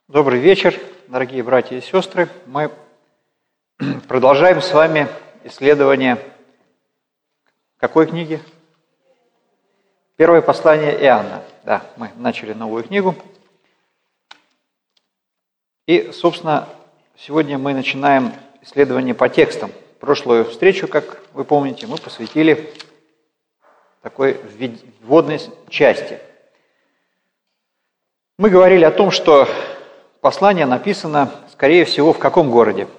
Добрый вечер, дорогие братья и сестры. Мы продолжаем с вами исследование какой книги? Первое послание Иоанна. Да, мы начали новую книгу. И, собственно, сегодня мы начинаем исследование по текстам. Прошлую встречу, как вы помните, мы посвятили такой вводной части. Мы говорили о том, что послание написано, скорее всего, в каком городе?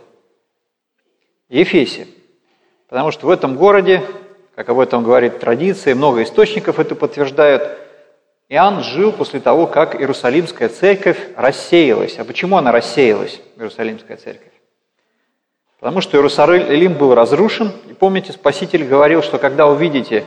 Ефесе. Потому что в этом городе, как об этом говорит традиция, много источников это подтверждают, Иоанн жил после того, как Иерусалимская церковь рассеялась. А почему она рассеялась, Иерусалимская церковь? Потому что Иерусалим был разрушен. И помните, Спаситель говорил, что когда увидите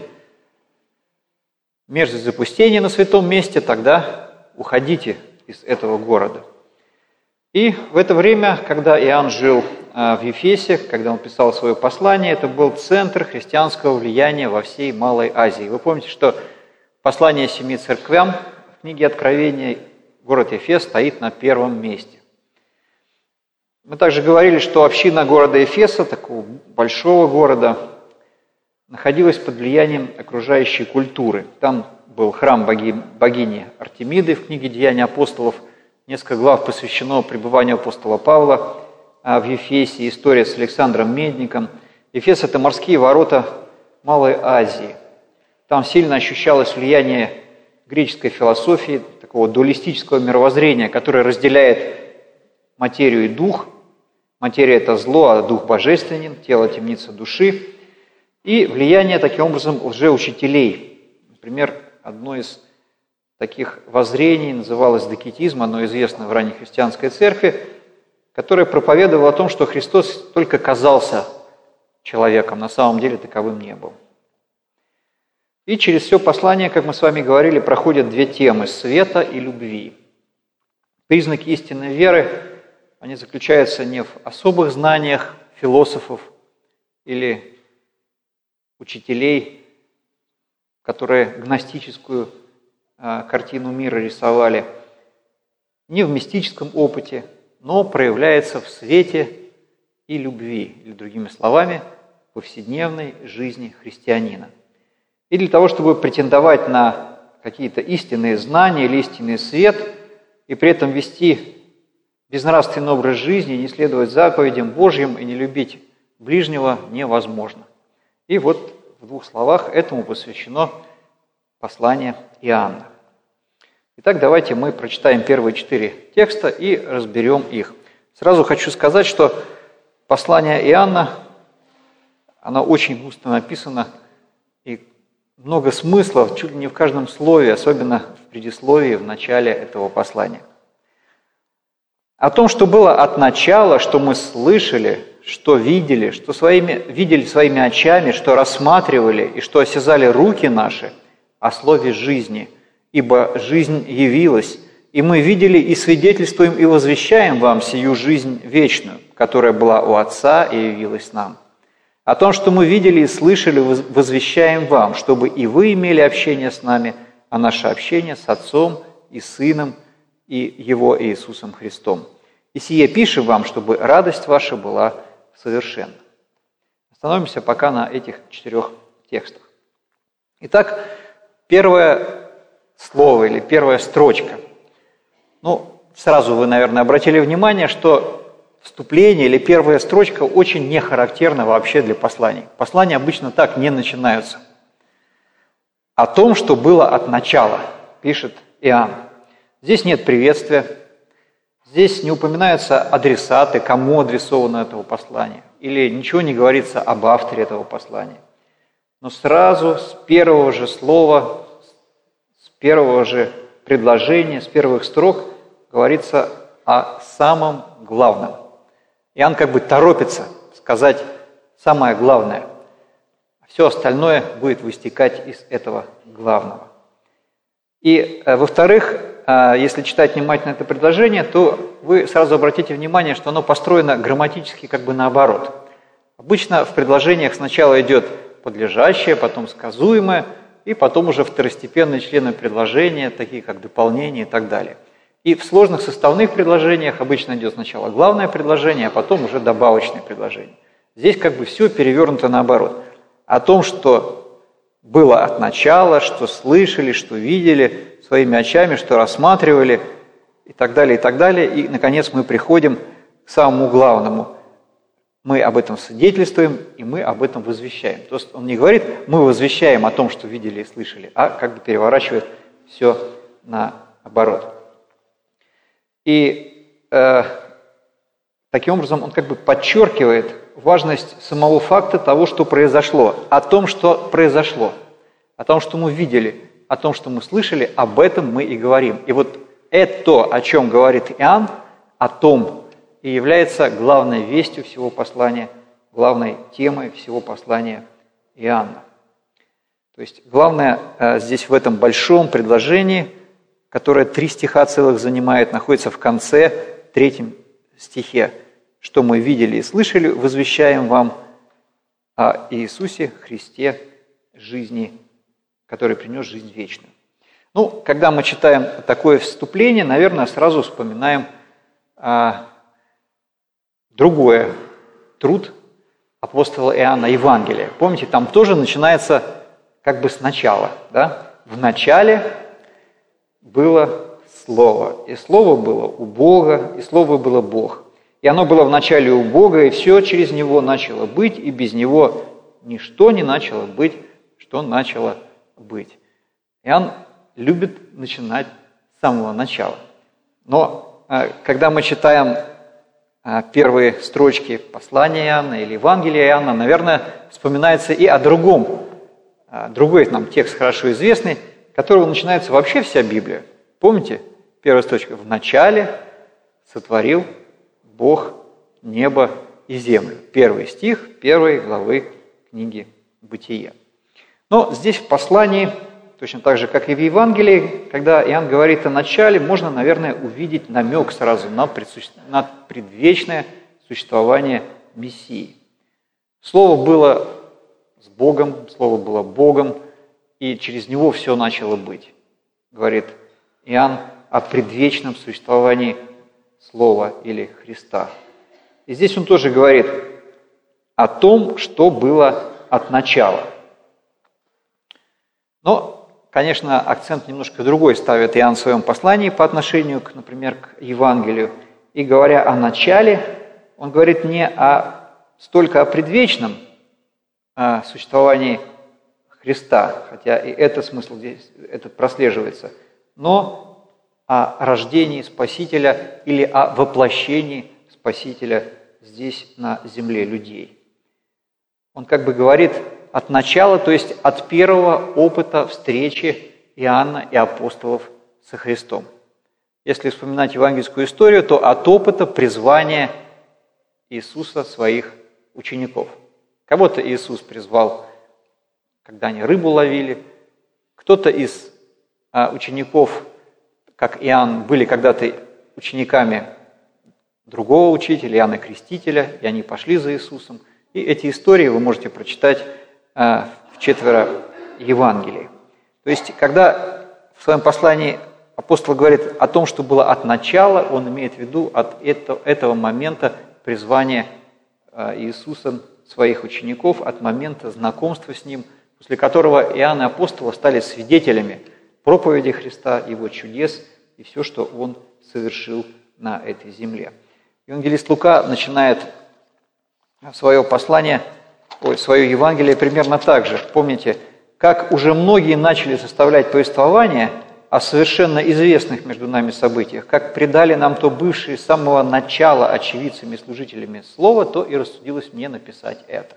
мерзость запустения на святом месте, тогда уходите из этого города. И в это время, когда Иоанн жил в Ефесе, когда он писал свое послание, это был центр христианского влияния во всей Малой Азии. Вы помните, что послание 7 церквям в книге Откровения, город Ефес стоит на первом месте. Мы также говорили, что община города Ефеса, такого большого города, находилась под влиянием окружающей культуры. Там был храм богини Артемиды в книге «Деяния апостолов». Несколько глав посвящено пребыванию апостола Павла в Ефесе, история с Александром Медником. Ефес – это морские ворота Малой Азии. Там сильно ощущалось влияние греческой философии, такого дуалистического мировоззрения, которое разделяет материю и дух. Материя – это зло, а дух божественен, тело – темница души. И влияние, таким образом, лжеучителей. Например, одно из таких воззрений называлось докетизм, оно известно в ранней христианской церкви, которое проповедовало о том, что Христос только казался человеком, на самом деле таковым не был. И через все послание, как мы с вами говорили, проходят две темы – света и любви. Признаки истинной веры, они заключаются не в особых знаниях философов или учителей, которые гностическую картину мира рисовали, не в мистическом опыте, но проявляется в свете и любви, или другими словами, в повседневной жизни христианина. И для того, чтобы претендовать на какие-то истинные знания или истинный свет, и при этом вести безнравственный образ жизни, не следовать заповедям Божьим и не любить ближнего, невозможно. И вот в двух словах этому посвящено послание Иоанна. Итак, давайте мы прочитаем первые 4 текста и разберем их. Сразу хочу сказать, что послание Иоанна, оно очень густо написано, и много смыслов чуть ли не в каждом слове, особенно в предисловии, в начале этого послания. О том, что было от начала, что мы слышали, что видели, что видели своими очами, что рассматривали и что осязали руки наши, о слове жизни, ибо жизнь явилась, и мы видели и свидетельствуем и возвещаем вам сию жизнь вечную, которая была у Отца и явилась нам. О том, что мы видели и слышали, возвещаем вам, чтобы и вы имели общение с нами, а наше общение с Отцом и Сыном и Его Иисусом Христом. И сие пишем вам, чтобы радость ваша была совершенна. Остановимся пока на этих 4 текстах. Итак, первое слово или первая строчка. Сразу вы, наверное, обратили внимание, что вступление или первая строчка очень не характерна вообще для посланий. Послания обычно так не начинаются. О том, что было от начала, пишет Иоанн. Здесь нет приветствия, здесь не упоминаются адресаты, кому адресовано это послание, или ничего не говорится об авторе этого послания. Но сразу с первого же слова, с первого же предложения, с первых строк говорится о самом главном. Иоанн как бы торопится сказать самое главное. Все остальное будет вытекать из этого главного. И, во-вторых, если читать внимательно это предложение, то вы сразу обратите внимание, что оно построено грамматически как бы наоборот. Обычно в предложениях сначала идет подлежащее, потом сказуемое, и потом уже второстепенные члены предложения, такие как дополнение и так далее. И в сложных составных предложениях обычно идет сначала главное предложение, а потом уже добавочное предложение. Здесь как бы все перевернуто наоборот. О том, что было от начала, что слышали, что видели своими очами, что рассматривали и так далее, и так далее. И, наконец, мы приходим к самому главному. Мы об этом свидетельствуем, и мы об этом возвещаем. То есть он не говорит, мы возвещаем о том, что видели и слышали, а как бы переворачивает все наоборот. И таким образом он как бы подчеркивает важность самого факта того, что произошло, о том, что произошло, о том, что мы видели, о том, что мы слышали, об этом мы и говорим. И вот это, о чем говорит Иоанн, о том и является главной вестью всего послания, главной темой всего послания Иоанна. То есть главное здесь в этом большом предложении, которое 3 стиха целых занимает, находится в конце, 3 стихе. Что мы видели и слышали, возвещаем вам о Иисусе Христе жизни, который принес жизнь вечную. Ну, когда мы читаем такое вступление, наверное, сразу вспоминаем другой труд апостола Иоанна «Евангелие». Помните, там тоже начинается как бы сначала. Да? В начале было Слово, и Слово было у Бога, и Слово было Бог. И оно было в начале у Бога, и все через Него начало быть, и без Него ничто не начало быть, что начало быть. Иоанн любит начинать с самого начала. Но когда мы читаем первые строчки послания Иоанна или Евангелия Иоанна, наверное, вспоминается и о другом. Другой нам текст хорошо известный, которого начинается вообще вся Библия. Помните? Первая строчка. «В начале сотворил Бог небо и землю». 1 стих 1 главы книги «Бытие». Но здесь в послании, точно так же, как и в Евангелии, когда Иоанн говорит о начале, можно, наверное, увидеть намек сразу на предвечное существование Мессии. Слово было с Богом, Слово было Богом, и через Него все начало быть. Говорит Иоанн о предвечном существовании Слова или Христа. И здесь он тоже говорит о том, что было от начала. Но, конечно, акцент немножко другой ставит Иоанн в своем послании по отношению, например, к Евангелию. И говоря о начале, он говорит не столько о предвечном существовании Христа, хотя и этот смысл здесь прослеживается, но о рождении Спасителя или о воплощении Спасителя здесь на земле людей. Он как бы говорит от начала, то есть от первого опыта встречи Иоанна и апостолов со Христом. Если вспоминать евангельскую историю, то от опыта призвания Иисуса своих учеников. Кого-то Иисус призвал, когда они рыбу ловили, кто-то из учеников, как Иоанн, были когда-то учениками другого учителя, Иоанна Крестителя, и они пошли за Иисусом. И эти истории вы можете прочитать в 4 Евангелии. То есть, когда в своем послании апостол говорит о том, что было от начала, он имеет в виду от этого момента призвания Иисусом своих учеников, от момента знакомства с Ним, после которого Иоанн и апостолы стали свидетелями проповеди Христа, Его чудес и все, что Он совершил на этой земле. Евангелист Лука начинает свое послание, свое Евангелие примерно так же. Помните, как уже многие начали составлять повествование о совершенно известных между нами событиях, как предали нам то бывшие с самого начала очевидцами и служителями слова, то и рассудилось мне написать это.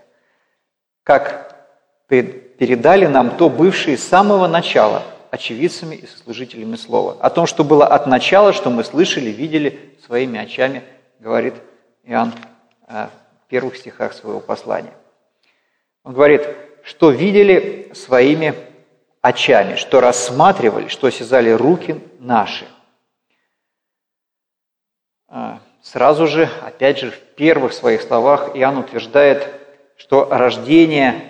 Как передали нам то бывшие с самого начала очевидцами и сослужителями слова. О том, что было от начала, что мы слышали, видели своими очами, говорит Иоанн в первых стихах своего послания. Он говорит, что видели своими очами, что рассматривали, что осязали руки наши. Сразу же, опять же, в первых своих словах Иоанн утверждает, что рождение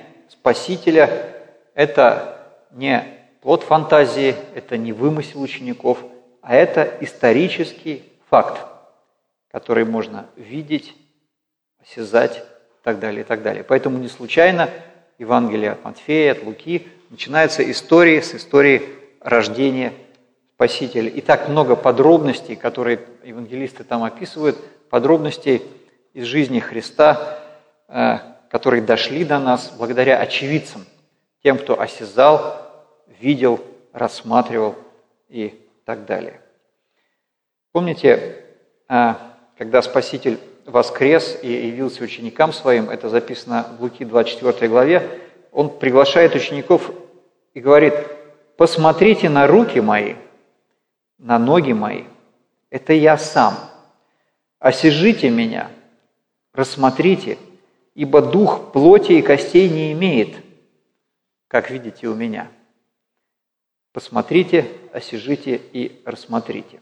Спасителя – это не плод фантазии, это не вымысел учеников, а это исторический факт, который можно видеть, осязать и так далее, и так далее. Поэтому не случайно Евангелие от Матфея, от Луки начинаются с истории рождения Спасителя. И так много подробностей, которые евангелисты там описывают, подробностей из жизни Христа, которые дошли до нас благодаря очевидцам, тем, кто осязал, видел, рассматривал и так далее. Помните, когда Спаситель воскрес и явился ученикам своим, это записано в Луки 24 главе, он приглашает учеников и говорит: «Посмотрите на руки мои, на ноги мои, это я сам. Осяжите меня, рассмотрите, ибо дух плоти и костей не имеет, как видите у меня. Посмотрите, осяжите и рассмотрите».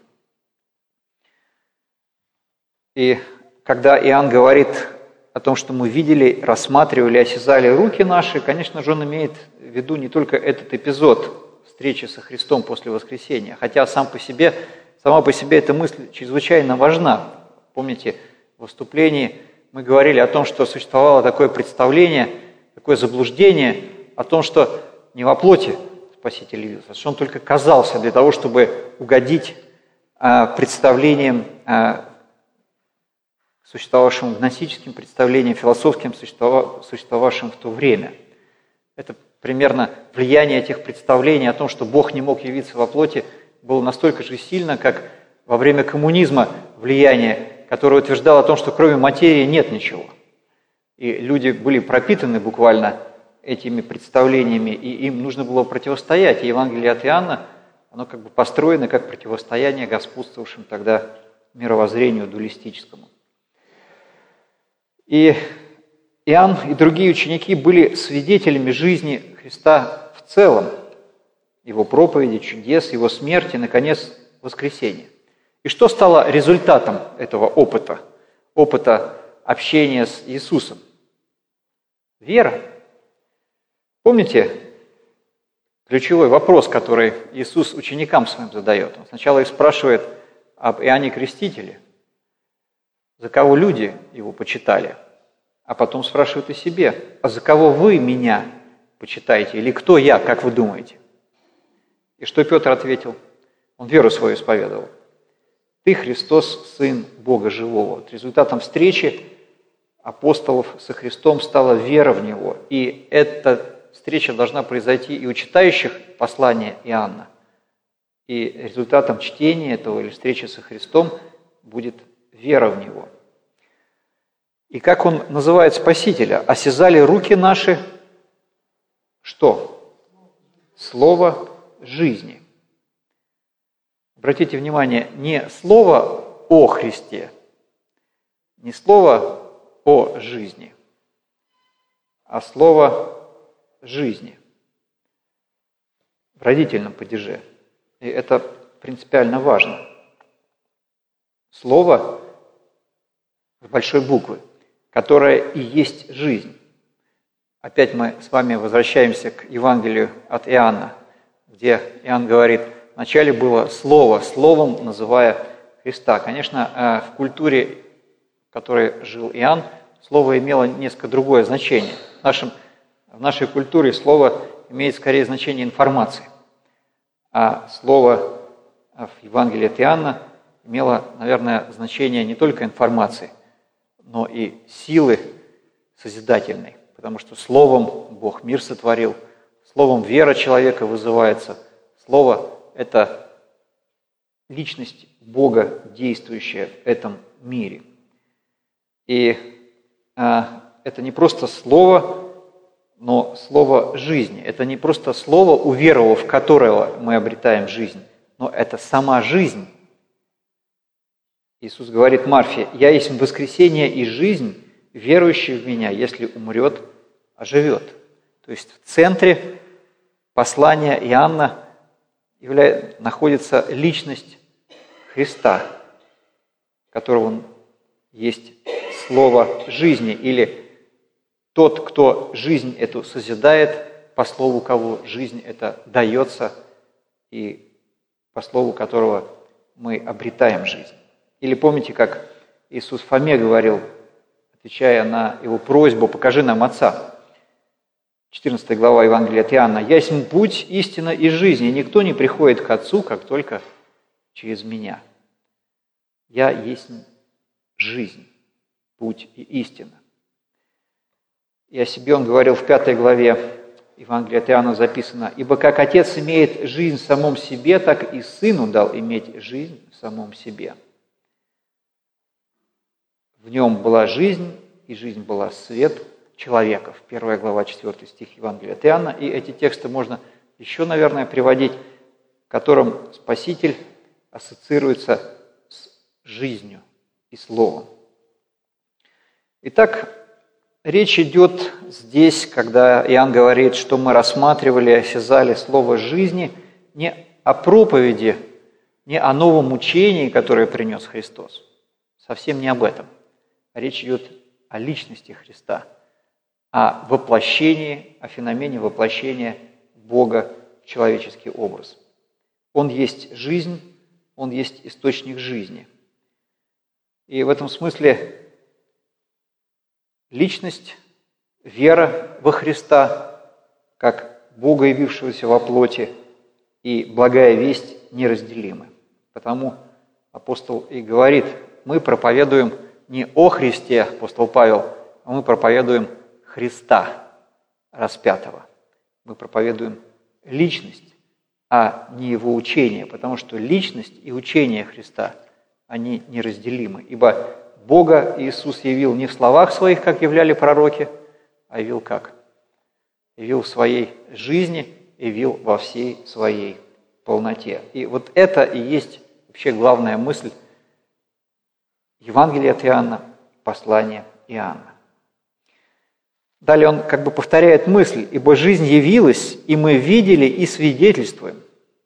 И когда Иоанн говорит о том, что мы видели, рассматривали, осязали руки наши, конечно же, он имеет в виду не только этот эпизод встречи со Христом после воскресения, хотя сама по себе эта мысль чрезвычайно важна. Помните, в выступлении мы говорили о том, что существовало такое представление, такое заблуждение о том, что не во плоти Спаситель явился, что он только казался для того, чтобы угодить представлениям, существовавшим гностическим представлениям, философским, существовавшим в то время. Это примерно влияние этих представлений о том, что Бог не мог явиться во плоти, было настолько же сильно, как во время коммунизма влияние, которое утверждало о том, что кроме материи нет ничего. И люди были пропитаны буквально этими представлениями, и им нужно было противостоять. И Евангелие от Иоанна, оно как бы построено как противостояние господствовавшим тогда мировоззрению дуалистическому. И Иоанн и другие ученики были свидетелями жизни Христа в целом, Его проповеди, чудес, Его смерти, наконец, воскресения. И что стало результатом этого опыта общения с Иисусом? Вера. Помните ключевой вопрос, который Иисус ученикам своим задает? Он сначала их спрашивает об Иоанне Крестителе, за кого люди его почитали, а потом спрашивает о себе: а за кого вы меня почитаете, или кто я, как вы думаете? И что Петр ответил? Он веру свою исповедовал. Ты, Христос, Сын Бога Живого. Вот результатом встречи апостолов со Христом стала вера в Него. И эта встреча должна произойти и у читающих послания Иоанна. И результатом чтения этого или встречи со Христом будет вера в Него. И как он называет Спасителя? «Осязали руки наши» что? Слово жизни. Обратите внимание, не слово о Христе, не слово о жизни, а слово жизни в родительном падеже. И это принципиально важно. Слово с большой буквы, которое и есть жизнь. Опять мы с вами возвращаемся к Евангелию от Иоанна, где Иоанн говорит: вначале было Слово, Словом называя Христа. Конечно, в культуре, в которой жил Иоанн, Слово имело несколько другое значение. В нашей культуре Слово имеет скорее значение информации, а Слово в Евангелии от Иоанна имело, наверное, значение не только информации, но и силы созидательной. Потому что Словом Бог мир сотворил, Словом вера человека вызывается. Слово – это личность Бога, действующая в этом мире. И это не просто Слово, но Слово жизни. Это не просто Слово, уверовав в которое мы обретаем жизнь, но это сама жизнь. Иисус говорит Марфе: «Я есть воскресение и жизнь, верующий в Меня, если умрет, оживет». То есть в центре послания Иоанна находится личность Христа, которого Он есть слово жизни, или тот, кто жизнь эту созидает, по слову кого жизнь эта дается, и по слову которого мы обретаем жизнь. Или помните, как Иисус Фоме говорил, отвечая на его просьбу: «Покажи нам Отца». 14 глава Евангелия от Иоанна. «Я есть путь, истина и жизнь, и никто не приходит к Отцу, как только через Меня». Я есть жизнь, путь и истина. И о себе он говорил в 5 главе Евангелия от Иоанна записано: «Ибо как Отец имеет жизнь в самом себе, так и Сыну дал иметь жизнь в самом себе. В нем была жизнь, и жизнь была свет человеков». 1 глава, 4 стих Евангелия от Иоанна. И эти тексты можно еще, наверное, приводить, в котором Спаситель ассоциируется с жизнью и Словом. Итак, речь идет здесь, когда Иоанн говорит, что мы рассматривали, осязали слово жизни, не о проповеди, не о новом учении, которое принес Христос. Совсем не об этом. Речь идет о личности Христа, о воплощении, о феномене воплощения Бога в человеческий образ. Он есть жизнь, Он есть источник жизни. И в этом смысле личность, вера во Христа, как Бога, явившегося во плоти, и благая весть неразделимы. Потому апостол и говорит: мы проповедуем не о Христе, апостол Павел, а мы проповедуем Христа распятого. Мы проповедуем личность, а не его учение, потому что личность и учение Христа, они неразделимы. Ибо Бога Иисус явил не в словах своих, как являли пророки, а явил как? Явил в своей жизни, явил во всей своей полноте. И вот это и есть вообще главная мысль Евангелия от Иоанна, послания Иоанна. Далее он как бы повторяет мысль: «Ибо жизнь явилась, и мы видели и свидетельствуем».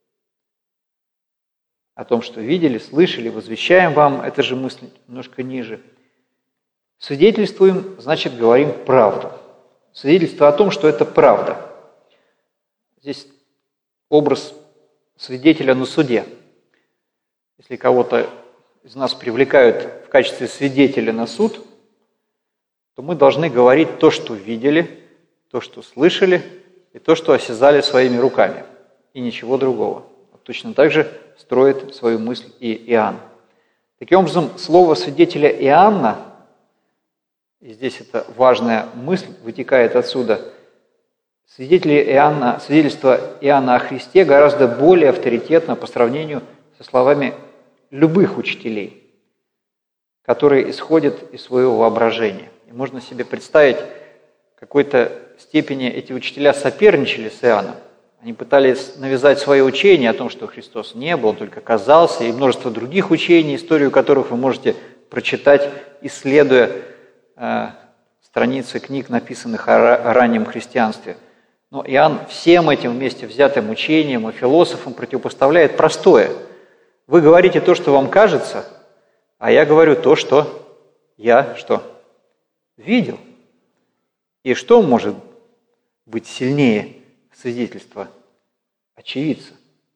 О том, что видели, слышали, возвещаем вам, эта же мысль немножко ниже. Свидетельствуем, значит, говорим правду. Свидетельство о том, что это правда. Здесь образ свидетеля на суде. Если кого-то из нас привлекают в качестве свидетеля на суд, то мы должны говорить то, что видели, то, что слышали, и то, что осязали своими руками, и ничего другого. Точно так же строит свою мысль и Иоанн. Таким образом, слово свидетеля Иоанна, и здесь эта важная мысль вытекает отсюда, свидетельство Иоанна о Христе гораздо более авторитетно по сравнению со словами любых учителей, которые исходят из своего воображения. И можно себе представить, в какой-то степени эти учителя соперничали с Иоанном. Они пытались навязать свое учение о том, что Христос не был, он только казался, и множество других учений, историю которых вы можете прочитать, исследуя страницы книг, написанных о раннем христианстве. Но Иоанн всем этим вместе взятым учением и философам противопоставляет простое: вы говорите то, что вам кажется, а я говорю то, что я видел. И что может быть сильнее свидетельства очевидца?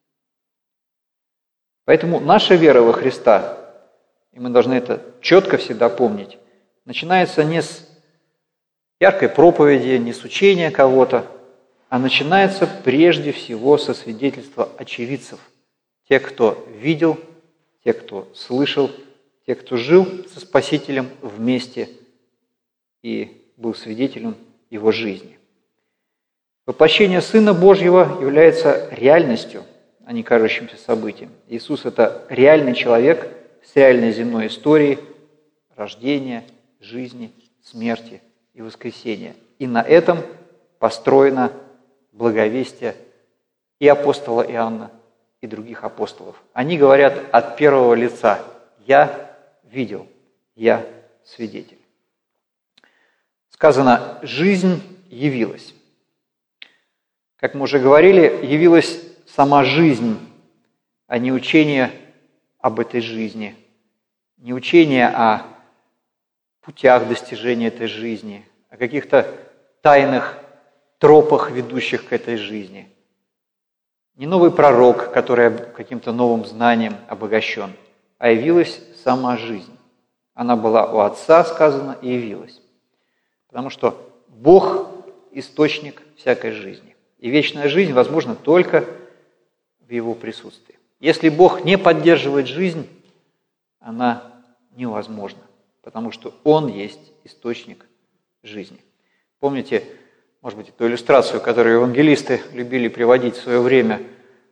Поэтому наша вера во Христа, и мы должны это четко всегда помнить, начинается не с яркой проповеди, не с учения кого-то, а начинается прежде всего со свидетельства очевидцев. Те, кто видел, те, кто слышал, те, кто жил со Спасителем вместе и был свидетелем Его жизни. Воплощение Сына Божьего является реальностью, а не кажущимся событием. Иисус – это реальный человек с реальной земной историей рождения, жизни, смерти и воскресения. И на этом построено благовестие и апостола Иоанна, и других апостолов. Они говорят от первого лица: «Я видел, я свидетель». Сказано: «Жизнь явилась». Как мы уже говорили, явилась сама жизнь, а не учение об этой жизни, не учение о путях достижения этой жизни, о каких-то тайных тропах, ведущих к этой жизни. не новый пророк, который каким-то новым знанием обогащен, а явилась сама жизнь. Она была у Отца, сказано, и явилась. Потому что Бог – источник всякой жизни. И вечная жизнь возможна только в Его присутствии. Если Бог не поддерживает жизнь, она невозможна, потому что Он есть источник жизни. Помните, может быть, эту иллюстрацию, которую евангелисты любили приводить в свое время?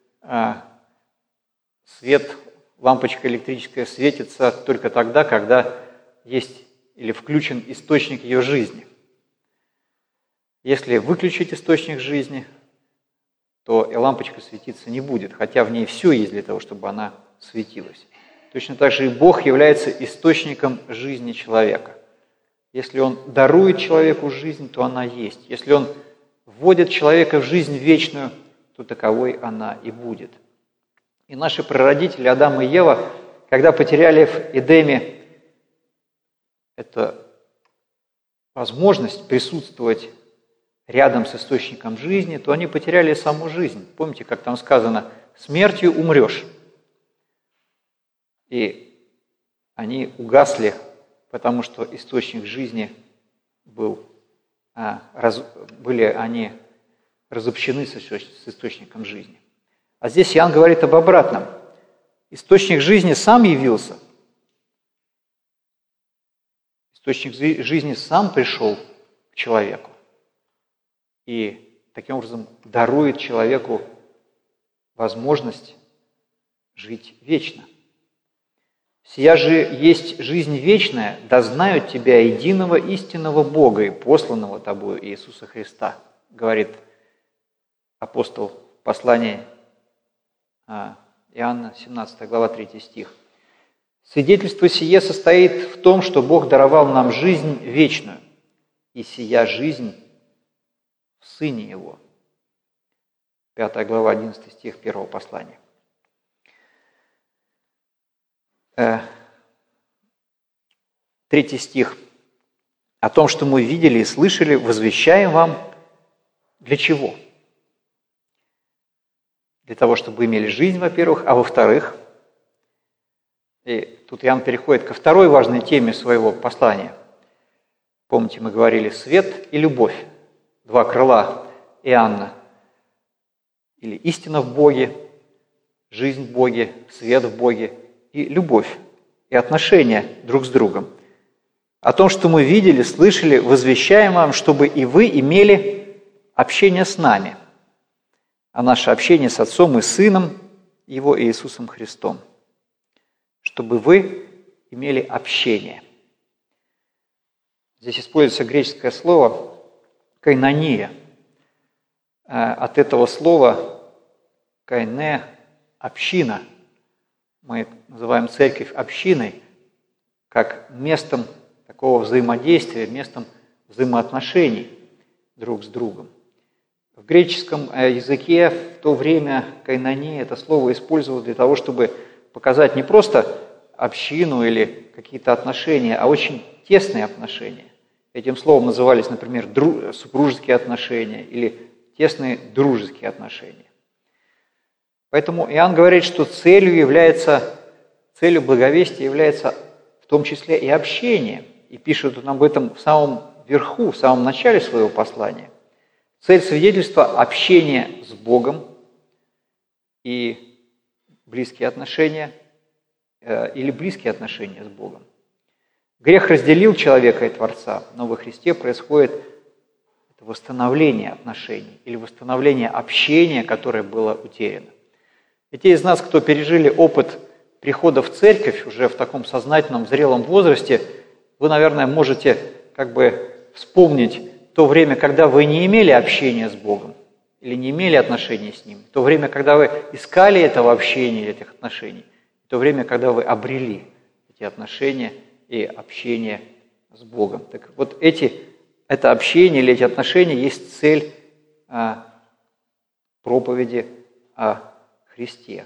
Свет, лампочка электрическая светится только тогда, когда есть или включен источник ее жизни. Если выключить источник жизни, то и лампочка светиться не будет, хотя в ней все есть для того, чтобы она светилась. Точно так же и Бог является источником жизни человека. Если Он дарует человеку жизнь, то она есть. Если Он вводит человека в жизнь вечную, то таковой она и будет. И наши прародители Адам и Ева, когда потеряли в Эдеме эту возможность присутствовать рядом с источником жизни, то они потеряли саму жизнь. Помните, как там сказано, смертью умрешь. И они угасли, потому что источник жизни были они разобщены с источником жизни. А здесь Иоанн говорит об обратном. Источник жизни сам явился. Источник жизни сам пришел к человеку. И таким образом дарует человеку возможность жить вечно. «Сия же есть жизнь вечная, да знают тебя, единого истинного Бога и посланного тобою Иисуса Христа», говорит апостол в послании Иоанна, 17 глава, 3 стих. «Свидетельство сие состоит в том, что Бог даровал нам жизнь вечную, и сия жизнь в Сыне Его». 5 глава, 11 стих 1 послания. 3 стих. «О том, что мы видели и слышали, возвещаем вам». Для чего? Для того, чтобы имели жизнь, во-первых, а во-вторых, и тут Иоанн переходит ко второй важной теме своего послания. Помните, мы говорили «свет» и «любовь». Два крыла Иоанна. Или истина в Боге, жизнь в Боге, свет в Боге и любовь, и отношения друг с другом. О том, что мы видели, слышали, возвещаем вам, чтобы и вы имели общение с нами. А наше общение с Отцом и Сыном Его Иисусом Христом. Чтобы вы имели общение. Здесь используется греческое слово «кайнония». От этого слова «кайне» – община. Мы называем церковь общиной, как местом такого взаимодействия, местом взаимоотношений друг с другом. В греческом языке в то время «кайнония» это слово использовалось для того, чтобы показать не просто общину или какие-то отношения, а очень тесные отношения. Этим словом назывались, например, супружеские отношения или тесные дружеские отношения. Поэтому Иоанн говорит, что целью благовестия является в том числе и общение. И пишет он об этом в самом верху, в самом начале своего послания. Цель свидетельства – общение с Богом и близкие отношения, или близкие отношения с Богом. Грех разделил человека и Творца, но во Христе происходит восстановление отношений или восстановление общения, которое было утеряно. И те из нас, кто пережили опыт прихода в церковь уже в таком сознательном, зрелом возрасте, вы, наверное, можете вспомнить то время, когда вы не имели общения с Богом или не имели отношений с Ним, то время, когда вы искали этого общения, этих отношений, то время, когда вы обрели эти отношения и общение с Богом. Так вот это общение или эти отношения есть цель проповеди о Христе.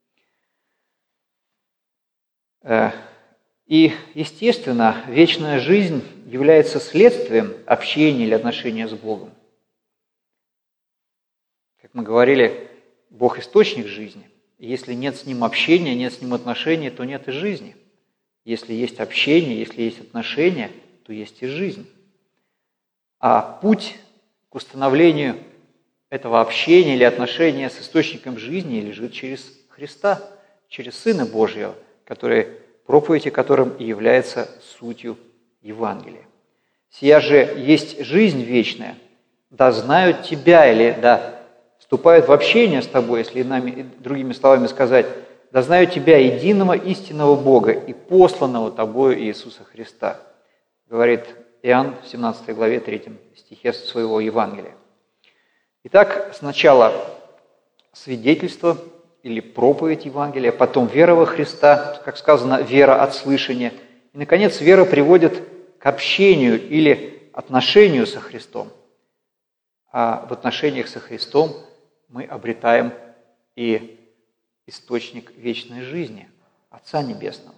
И, естественно, вечная жизнь является следствием общения или отношения с Богом. Как мы говорили, Бог – источник жизни. И если нет с Ним общения, нет с Ним отношений, то нет и жизни. Если есть общение, если есть отношения, то есть и жизнь. А путь к установлению этого общения или отношения с источником жизни лежит через Христа, через Сына Божьего, проповедь о котором и является сутью Евангелия. «Сия же есть жизнь вечная, да знают Тебя», или да вступают в общение с Тобой, если другими словами сказать, «да знают Тебя, единого истинного Бога и посланного Тобою Иисуса Христа», говорит Иоанн в 17 главе 3 стихе своего Евангелия. Итак, сначала свидетельство или проповедь Евангелия, потом вера во Христа, как сказано, вера от слышания, и, наконец, вера приводит к общению или отношению со Христом. А в отношениях со Христом мы обретаем и источник вечной жизни, Отца Небесного.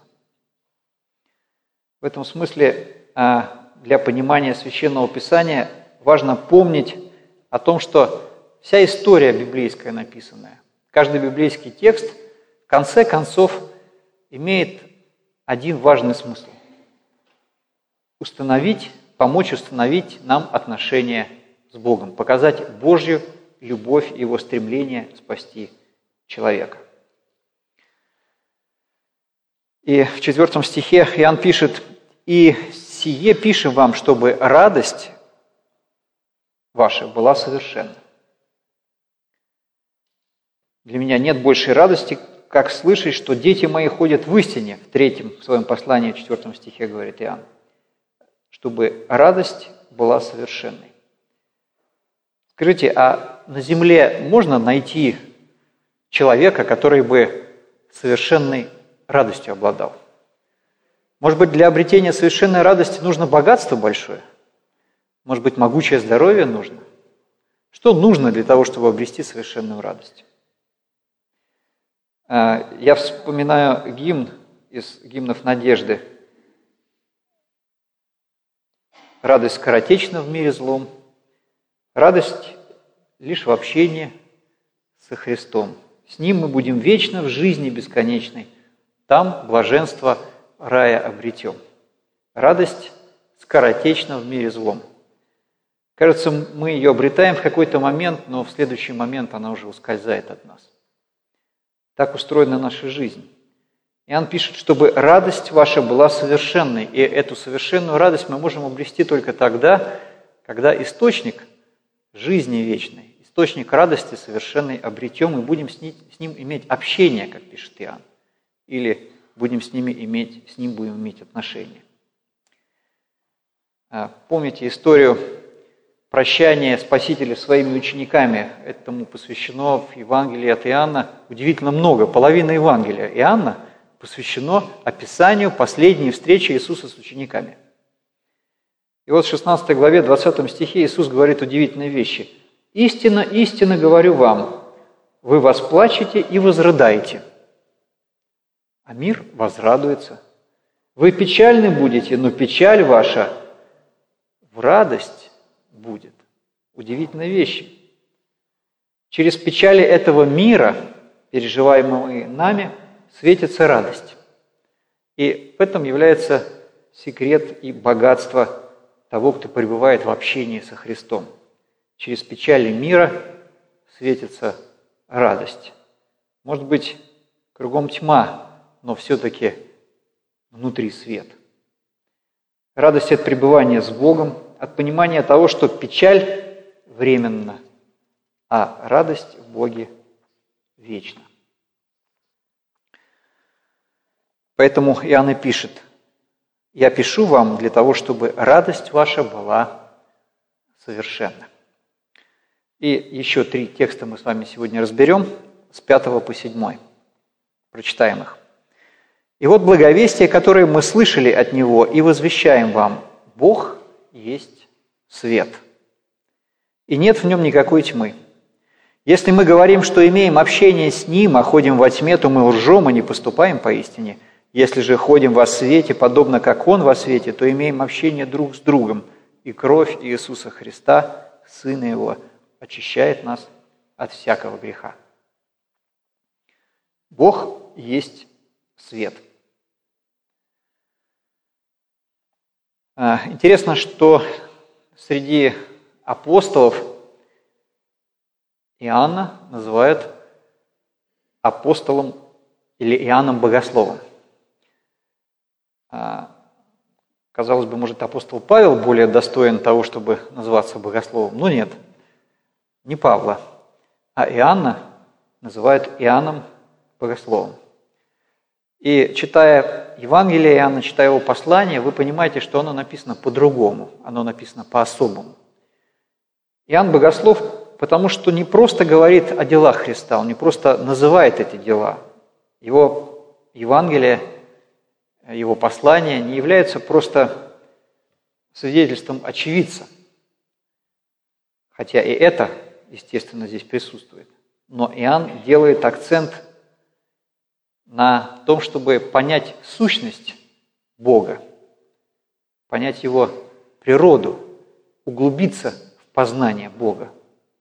В этом смысле для понимания Священного Писания важно помнить о том, что вся история библейская написанная, каждый библейский текст в конце концов имеет один важный смысл – помочь установить нам отношения с Богом, показать Божью любовь и Его стремление спасти человека. И в 4 стихе Иоанн пишет: «И сие пишем вам, чтобы радость ваша была совершенна». Для меня нет большей радости, как слышать, что дети мои ходят в истине, в 3 своем послании, в 4 стихе говорит Иоанн, чтобы радость была совершенной. Скажите, а на земле можно найти человека, который бы совершенной радостью обладал? Может быть, для обретения совершенной радости нужно богатство большое? Может быть, могучее здоровье нужно? Что нужно для того, чтобы обрести совершенную радость? Я вспоминаю гимн из гимнов надежды. «Радость скоротечна в мире злом, радость лишь в общении со Христом. С Ним мы будем вечно в жизни бесконечной, там блаженство рая обретем. Радость скоротечна в мире злом». Кажется, мы ее обретаем в какой-то момент, но в следующий момент она уже ускользает от нас. Так устроена наша жизнь. Иоанн пишет, чтобы радость ваша была совершенной, и эту совершенную радость мы можем обрести только тогда, когда источник жизни вечной, источник радости совершенной обретем и будем с ним иметь общение, как пишет Иоанн, или будем с ним иметь отношения. Помните историю прощания Спасителя своими учениками? Этому посвящено в Евангелии от Иоанна удивительно много. Половина Евангелия Иоанна посвящено описанию последней встречи Иисуса с учениками. И вот в 16 главе, 20 стихе Иисус говорит удивительные вещи. «Истинно, истинно говорю вам, вы восплачете и возрыдаете, а мир возрадуется. Вы печальны будете, но печаль ваша в радость будет». Удивительные вещи. Через печали этого мира, переживаемые нами, светится радость. И в этом является секрет и богатство того, кто пребывает в общении со Христом. Через печали мира светится радость. Может быть, кругом тьма, но все-таки внутри свет. Радость от пребывания с Богом, от понимания того, что печаль временна, а радость в Боге вечна. Поэтому Иоанн и пишет: «Я пишу вам для того, чтобы радость ваша была совершенна». И еще 3 текста мы с вами сегодня разберем, с 5 по 7. Прочитаем их. «И вот благовестие, которое мы слышали от Него и возвещаем вам: Бог есть свет, и нет в нем никакой тьмы. Если мы говорим, что имеем общение с Ним, а ходим во тьме, то мы лжем и не поступаем поистине. Если же ходим во свете, подобно как Он во свете, то имеем общение друг с другом, и кровь Иисуса Христа, Сына Его, очищает нас от всякого греха». Бог есть свет. Интересно, что среди апостолов Иоанна называют апостолом или Иоанном Богословом. Казалось бы, может, апостол Павел более достоин того, чтобы называться богословом, но нет, не Павла, а Иоанна называют Иоанном Богословом. И читая Евангелие Иоанна, читая его послание, вы понимаете, что оно написано по-другому, оно написано по-особому. Иоанн Богослов, потому что не просто говорит о делах Христа, он не просто называет эти дела. Его Евангелие, его послание не являются просто свидетельством очевидца, хотя и это, естественно, здесь присутствует. Но Иоанн делает акцент на том, чтобы понять сущность Бога, понять Его природу, углубиться в познание Бога.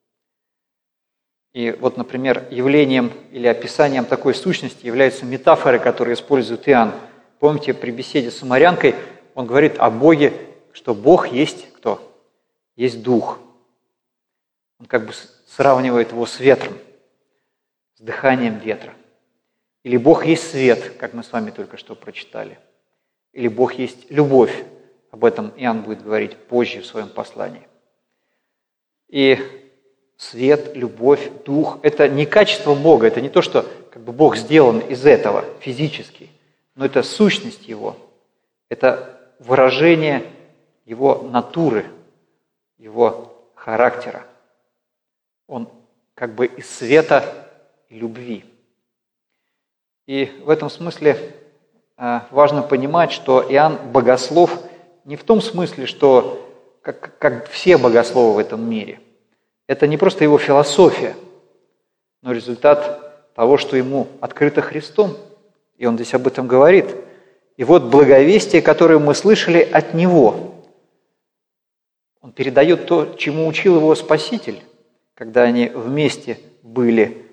И вот, например, явлением или описанием такой сущности являются метафоры, которые использует Иоанн. Помните, при беседе с самарянкой он говорит о Боге, что Бог есть кто? Есть Дух. Он как бы сравнивает его с ветром, с дыханием ветра. Или Бог есть свет, как мы с вами только что прочитали. Или Бог есть любовь. Об этом Иоанн будет говорить позже в своем послании. И свет, любовь, дух – это не качество Бога, это не то, что как бы Бог сделан из этого физически, но это сущность Его, это выражение Его натуры, Его характера. Он как бы из света и любви. И в этом смысле важно понимать, что Иоанн богослов не в том смысле, что как все богословы в этом мире. Это не просто его философия, но результат того, что ему открыто Христом. И он здесь об этом говорит. И вот благовестие, которое мы слышали от него. Он передает то, чему учил его Спаситель, когда они вместе были.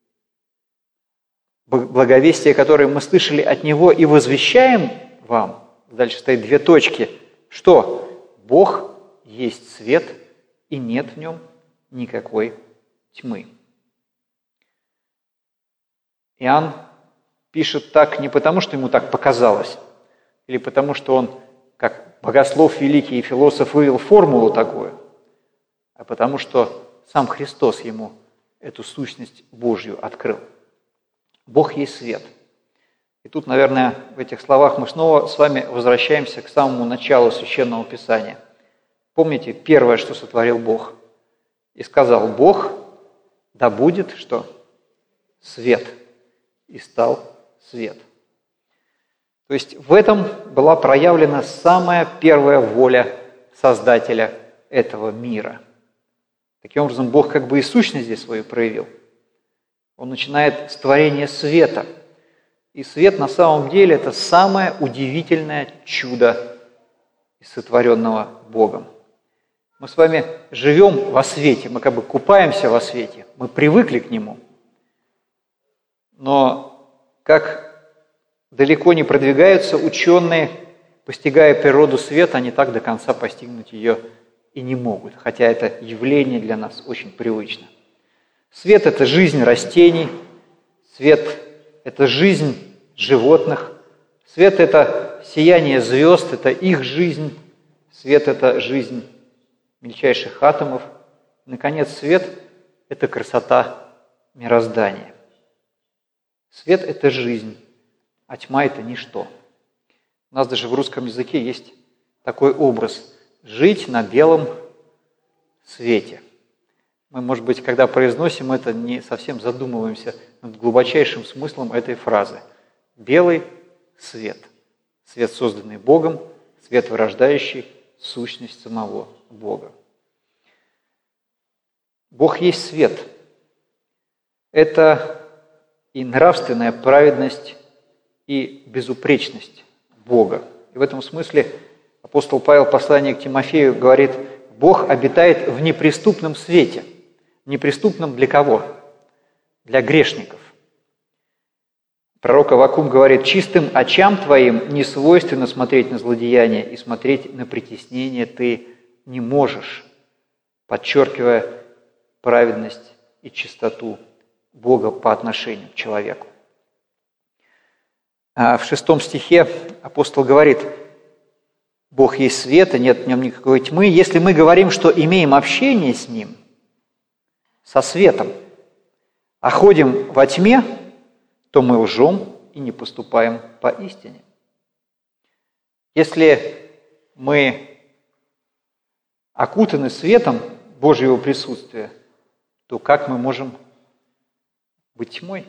Благовестие, которое мы слышали от него и возвещаем вам. Дальше стоит 2 точки. Что? Бог есть свет, и нет в нем никакой тьмы. Иоанн пишет так не потому, что ему так показалось, или потому, что он, как богослов великий и философ, вывел формулу такую, а потому, что сам Христос ему эту сущность Божью открыл. Бог есть свет. И тут, наверное, в этих словах мы снова с вами возвращаемся к самому началу Священного Писания. Помните, первое, что сотворил Бог? И сказал Бог, да будет что? Свет. И стал свет. То есть в этом была проявлена самая первая воля Создателя этого мира. Таким образом, Бог как бы и сущность здесь свою проявил. Он начинает с творения света. И свет на самом деле это самое удивительное чудо из сотворенного Богом. Мы с вами живем во свете, мы как бы купаемся во свете, мы привыкли к нему. Но как далеко не продвигаются ученые, постигая природу света, они так до конца постигнуть ее и не могут, хотя это явление для нас очень привычно. Свет – это жизнь растений, свет – это жизнь животных, свет – это сияние звезд, это их жизнь, свет – это жизнь мельчайших атомов. Наконец, свет – это красота мироздания. Свет – это жизнь, а тьма – это ничто. У нас даже в русском языке есть такой образ – жить на белом свете. Мы, может быть, когда произносим это, не совсем задумываемся над глубочайшим смыслом этой фразы. Белый свет. Свет, созданный Богом, свет, вырождающий сущность самого Бога. Бог есть свет. Это и нравственная праведность, и безупречность Бога. И в этом смысле апостол Павел в послании к Тимофею говорит, Бог обитает в неприступном свете. Неприступном для кого? Для грешников. Пророк Аввакум говорит: «Чистым очам твоим не свойственно смотреть на злодеяние, и смотреть на притеснение ты не можешь», подчеркивая праведность и чистоту Бога по отношению к человеку. А в 6 стихе апостол говорит: «Бог есть свет, и нет в нем никакой тьмы. Если мы говорим, что имеем общение с Ним, со светом, а ходим во тьме, то мы лжем и не поступаем по истине». Если мы окутаны светом Божьего присутствия, то как мы можем быть тьмой?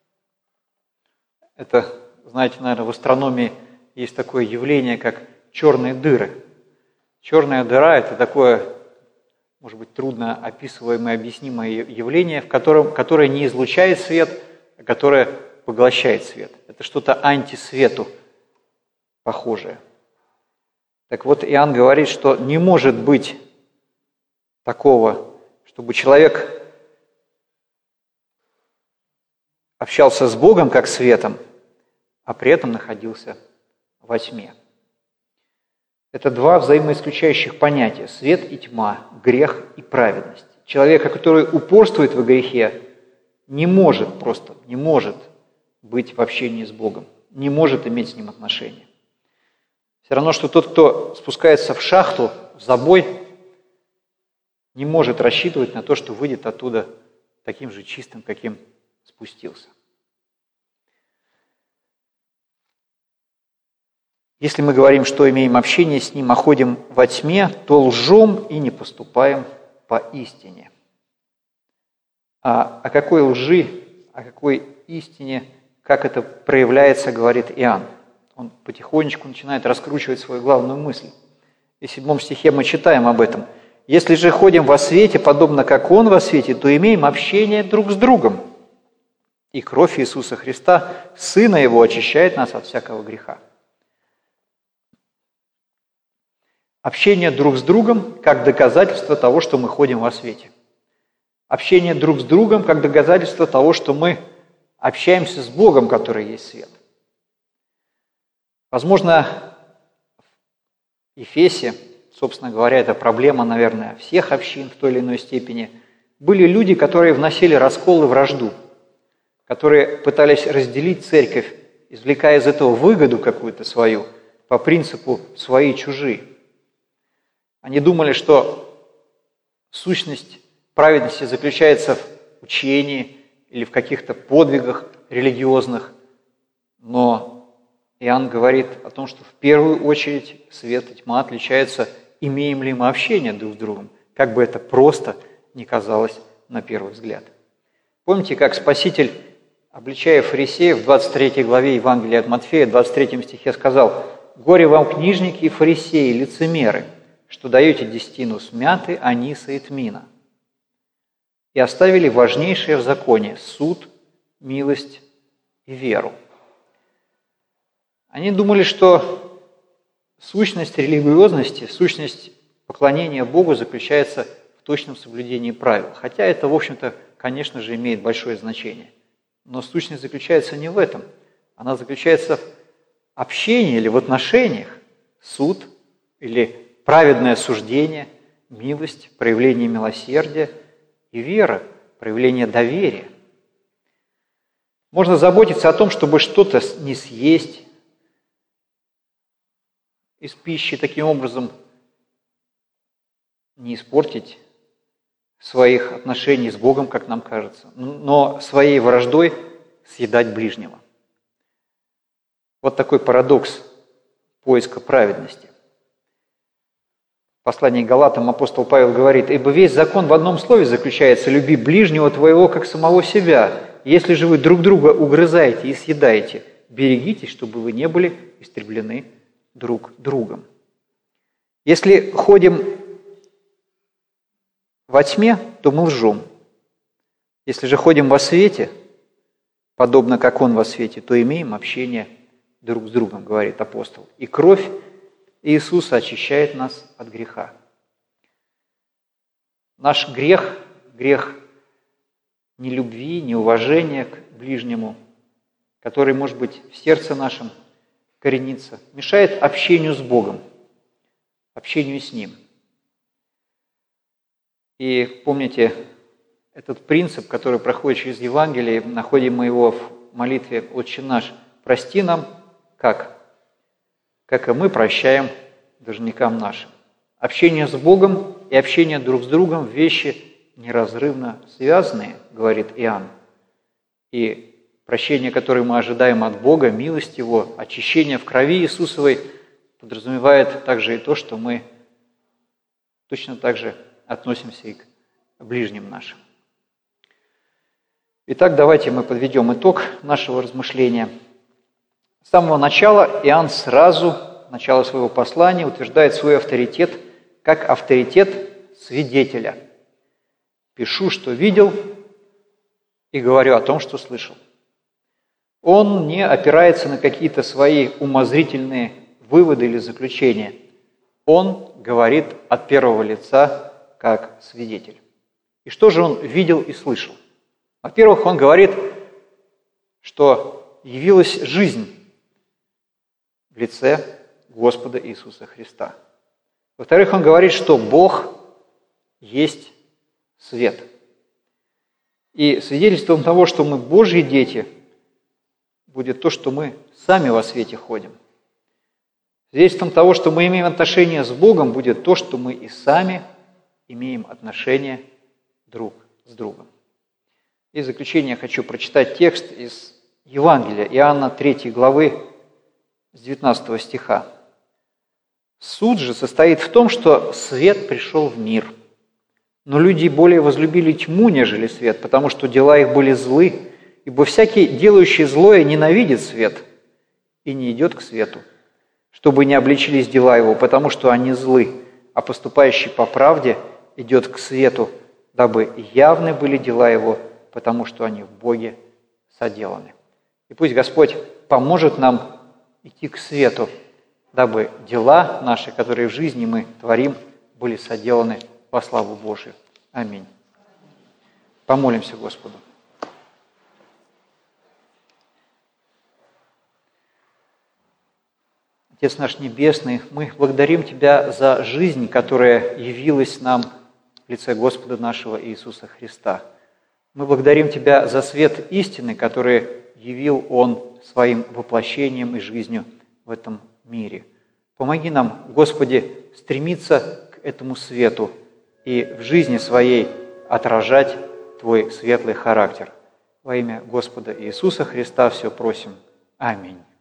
Это, знаете, наверное, в астрономии есть такое явление, как черные дыры. Черная дыра – это такое, может быть, трудно описываемое, объяснимое явление, которое не излучает свет, а которое поглощает свет. Это что-то антисвету похожее. Так вот, Иоанн говорит, что не может быть такого, чтобы человек общался с Богом как светом, а при этом находился во тьме. Это два взаимоисключающих понятия – свет и тьма, грех и праведность. Человека, который упорствует во грехе, не может быть в общении с Богом, не может иметь с Ним отношения. Все равно, что тот, кто спускается в шахту, в забой, не может рассчитывать на то, что выйдет оттуда таким же чистым, каким спустился. Если мы говорим, что имеем общение с Ним, а ходим во тьме, то лжем и не поступаем по истине. А о какой лжи, о какой истине, как это проявляется, говорит Иоанн. Он потихонечку начинает раскручивать свою главную мысль. И в 7 стихе мы читаем об этом. «Если же ходим во свете, подобно как Он во свете, то имеем общение друг с другом. И кровь Иисуса Христа, Сына Его, очищает нас от всякого греха». Общение друг с другом как доказательство того, что мы ходим во свете. Общение друг с другом как доказательство того, что мы общаемся с Богом, который есть свет. Возможно, в Ефесе, собственно говоря, это проблема, наверное, всех общин в той или иной степени, были люди, которые вносили раскол и вражду, которые пытались разделить церковь, извлекая из этого выгоду какую-то свою, по принципу «свои чужие». Они думали, что сущность праведности заключается в учении или в каких-то подвигах религиозных, но Иоанн говорит о том, что в первую очередь свет и тьма отличаются, имеем ли мы общение друг с другом, как бы это просто ни казалось на первый взгляд. Помните, как Спаситель, обличая фарисеев в 23 главе Евангелия от Матфея, 23 стихе сказал: «Горе вам, книжники и фарисеи, лицемеры, что даете десятину с мяты, аниса и тмина, и оставили важнейшее в законе – суд, милость и веру». Они думали, что сущность религиозности, сущность поклонения Богу заключается в точном соблюдении правил. Хотя это, в общем-то, конечно же, имеет большое значение. Но сущность заключается не в этом. Она заключается в общении или в отношениях. Суд или праведное суждение, милость, проявление милосердия и вера, проявление доверия. Можно заботиться о том, чтобы что-то не съесть из пищи, таким образом не испортить своих отношений с Богом, как нам кажется, но своей враждой съедать ближнего. Вот такой парадокс поиска праведности. В послании к Галатам апостол Павел говорит: «Ибо весь закон в одном слове заключается: люби ближнего твоего, как самого себя. Если же вы друг друга угрызаете и съедаете, берегитесь, чтобы вы не были истреблены друг другом». Если ходим во тьме, то мы лжем. Если же ходим во свете, подобно как Он во свете, то имеем общение друг с другом, говорит апостол. И кровь Иисуса очищает нас от греха. Наш грех, грех нелюбви, неуважения к ближнему, который, может быть, в сердце нашем коренится, мешает общению с Богом, общению с Ним. И помните, этот принцип, который проходит через Евангелие, находим мы его в молитве «Отче наш», прости нам, как? Как и мы прощаем должникам нашим. Общение с Богом и общение друг с другом – вещи неразрывно связанные, говорит Иоанн. И прощение, которое мы ожидаем от Бога, милость Его, очищение в крови Иисусовой, подразумевает также и то, что мы точно так же относимся и к ближним нашим. Итак, давайте мы подведем итог нашего размышления. С самого начала Иоанн сразу, начало своего послания, утверждает свой авторитет как авторитет свидетеля. Пишу, что видел, и говорю о том, что слышал. Он не опирается на какие-то свои умозрительные выводы или заключения. Он говорит от первого лица как свидетель. И что же он видел и слышал? Во-первых, он говорит, что явилась жизнь в лице Господа Иисуса Христа. Во-вторых, он говорит, что Бог есть свет. И свидетельством того, что мы Божьи дети, будет то, что мы сами во свете ходим. Свидетельством того, что мы имеем отношение с Богом, будет то, что мы и сами имеем отношение друг с другом. И в заключение я хочу прочитать текст из Евангелия Иоанна 3 главы с 19 стиха. «Суд же состоит в том, что свет пришел в мир, но люди более возлюбили тьму, нежели свет, потому что дела их были злы, ибо всякий, делающий злое, ненавидит свет и не идет к свету, чтобы не обличились дела его, потому что они злы, а поступающий по правде идет к свету, дабы явны были дела его, потому что они в Боге соделаны». И пусть Господь поможет нам идти к свету, дабы дела наши, которые в жизни мы творим, были соделаны во славу Божию. Аминь. Помолимся Господу. Отец наш Небесный, мы благодарим Тебя за жизнь, которая явилась нам в лице Господа нашего Иисуса Христа. Мы благодарим Тебя за свет истины, который явил Он своим воплощением и жизнью в этом мире. Помоги нам, Господи, стремиться к этому свету и в жизни своей отражать Твой светлый характер. Во имя Господа Иисуса Христа все просим. Аминь.